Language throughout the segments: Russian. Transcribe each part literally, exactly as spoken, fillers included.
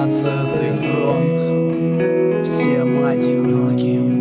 тринадцатый фронт, всем одиноким.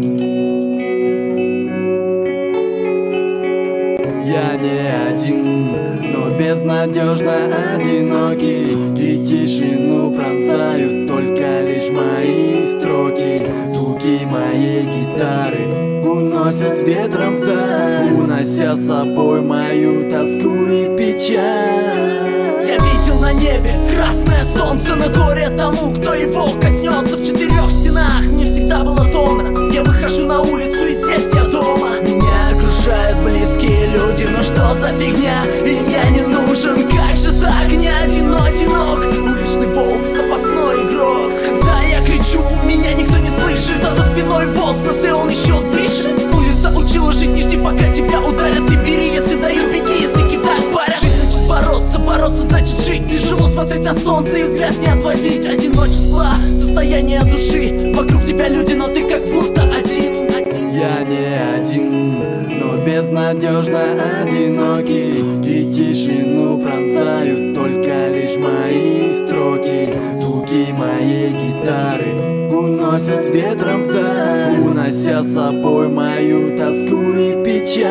Я не один, но безнадежно одинокий, и тишину пронзают только лишь мои строки. Звуки моей гитары уносят ветром вдаль, унося с собой мою тоску и печаль. Я видел на небе красное солнце, но горе тому, кто его коснется. В четырех стенах мне всегда было томно. Я выхожу на улицу, и здесь я дома. Меня окружают близкие люди, но что за фигня? Им я не нужен, как же так? Не один, одинок, уличный волк, запасной игрок. Когда я кричу, меня никто не слышит, а за спиной возглас, и он еще дышит. Улица учила жить, не жди, пока тебя ударят. Ты бери, если дают, беги, если кидают, парят. Жизнь значит бороться, бороться значит жить. Тяжело смотреть на солнце и взгляд не отводить. Одиночество, состояние души. Вокруг тебя люди, но ты как будто один, один. Я не один, но безнадежно одинокий, и тишину пронзают только лишь мои строки. Звуки моей гитары уносят ветром вдаль, унося с собой мою тоску и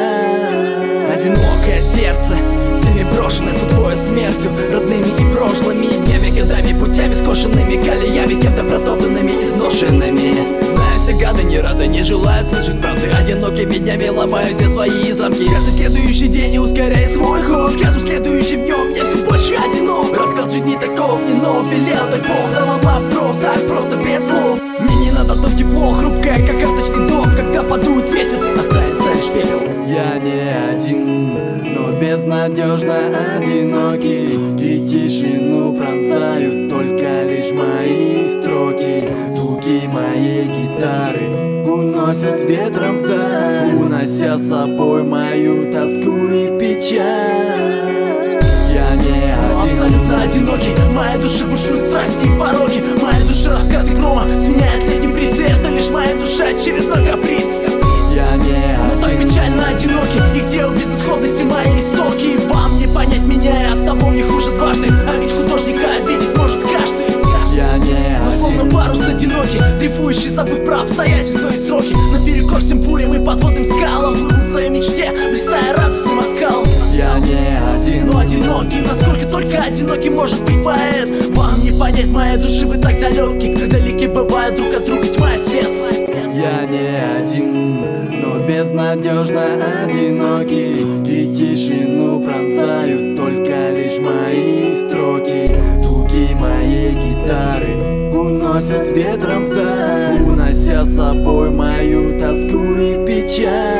печаль. Одинокое сердце, всеми брошенное судьбой, смертью, родными и прошлыми днями, годами, путями, скошенными колеями, кем-то протоптанными, изношенными. Знаю, все гады не рады, не желают слышать правды. Одинокими днями ломаю все свои замки. Каждый следующий день ускоряет свой ход. Каждым следующим днем я все больше одинок. Расклад жизни таков, не нов, велел так Бог, наломав дров, так просто без слов. Мне не надо то тепло, хрупкое, как карточный дом. Когда подует ветер, останется лишь пепел. Я не один, но безнадежно одинокий, и тишину пронзают только лишь мои строки. Звуки моей гитары уносят ветром вдаль, унося с собой мою тоску и печаль. Я не один, абсолютно одинокий. Моя душа бушует страсти и пороки. Моя душа раскаты грома сменяет летним бриз. Это лишь моя душа, очередной каприз. я не Но так один, печально одинокий. И где у безысходности мои истоки? Вам не понять меня, и оттого мне хуже дважды. А ведь художника обидеть может каждый. я не Но словно один, парус одинокий, дрейфующий, забыв про обстоятельства и сроки. Наперекор всем бурям и подводным скалам плыву в своей мечте, блистая радостным оскалом. я не один, Но одинокий, насколько только одинокий может быть поэт. Вам не понять моей души, вы так далеки, как далеки бывают друг от друга тьма и свет. я не один, но безнадежно одинокий, и тишину пронзают только лишь мои строки. Звуки моей гитары уносят ветром вдаль, унося с собой мою тоску и печаль.